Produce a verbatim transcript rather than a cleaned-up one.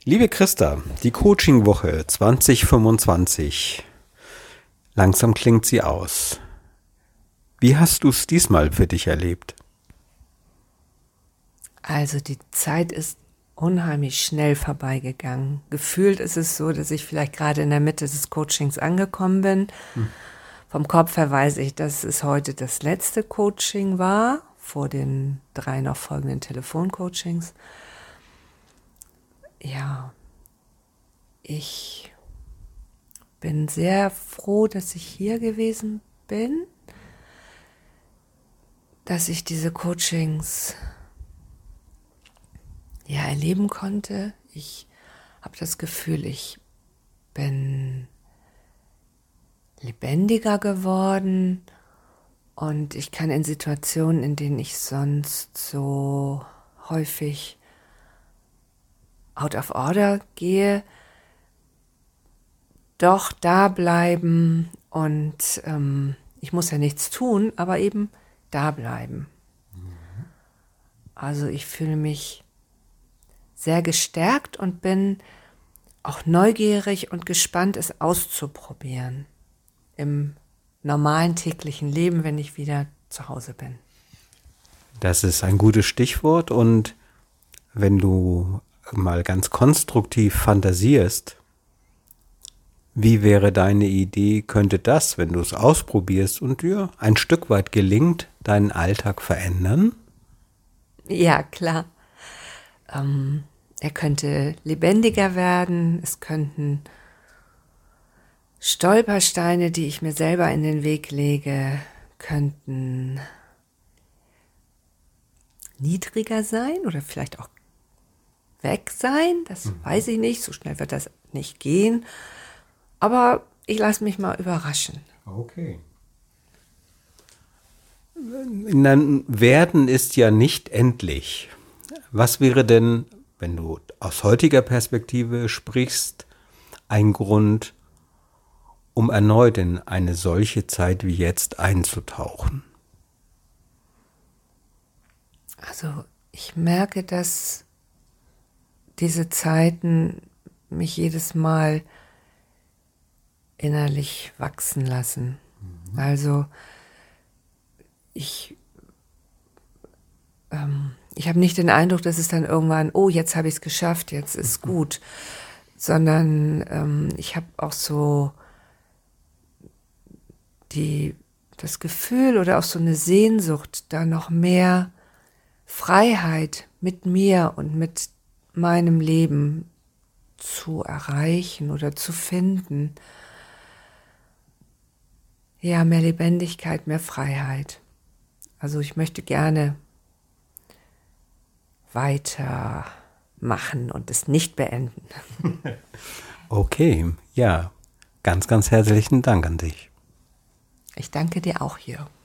Liebe Christa, die Coaching-Woche zwanzig fünfundzwanzig. Langsam klingt sie aus. Wie hast du es diesmal für dich erlebt? Also die Zeit ist unheimlich schnell vorbeigegangen. Gefühlt ist es so, dass ich vielleicht gerade in der Mitte des Coachings angekommen bin. Hm. Vom Kopf her weiß ich, dass es heute das letzte Coaching war, vor den drei noch folgenden Telefoncoachings. Ja, ich bin sehr froh, dass ich hier gewesen bin, dass ich diese Coachings ja erleben konnte. Ich habe das Gefühl, ich bin lebendiger geworden und ich kann in Situationen, in denen ich sonst so häufig out of order gehe, doch da bleiben und ähm, ich muss ja nichts tun, aber eben da bleiben. Mhm. Also ich fühle mich sehr gestärkt und bin auch neugierig und gespannt, es auszuprobieren im normalen täglichen Leben, wenn ich wieder zu Hause bin. Das ist ein gutes Stichwort, und wenn du mal ganz konstruktiv fantasierst, wie wäre deine Idee, könnte das, wenn du es ausprobierst und dir ein Stück weit gelingt, deinen Alltag verändern? Ja, klar. Ähm, er könnte lebendiger werden, es könnten Stolpersteine, die ich mir selber in den Weg lege, könnten niedriger sein oder vielleicht auch weg sein. Das mhm. weiß ich nicht, so schnell wird das nicht gehen. Aber ich lasse mich mal überraschen. Okay. Dann Werden ist ja nicht endlich. Was wäre denn, wenn du aus heutiger Perspektive sprichst, ein Grund, um erneut in eine solche Zeit wie jetzt einzutauchen? Also ich merke, dass diese Zeiten mich jedes Mal innerlich wachsen lassen. Mhm. Also ich, ähm, ich habe nicht den Eindruck, dass es dann irgendwann, oh, jetzt habe ich es geschafft, jetzt ist gut, sondern ähm, ich habe auch so die, das Gefühl oder auch so eine Sehnsucht, da noch mehr Freiheit mit mir und mit meinem Leben zu erreichen oder zu finden. Ja, mehr Lebendigkeit, mehr Freiheit. Also ich möchte gerne weitermachen und es nicht beenden. Okay, ja, ganz, ganz herzlichen Dank an dich. Ich danke dir auch hier.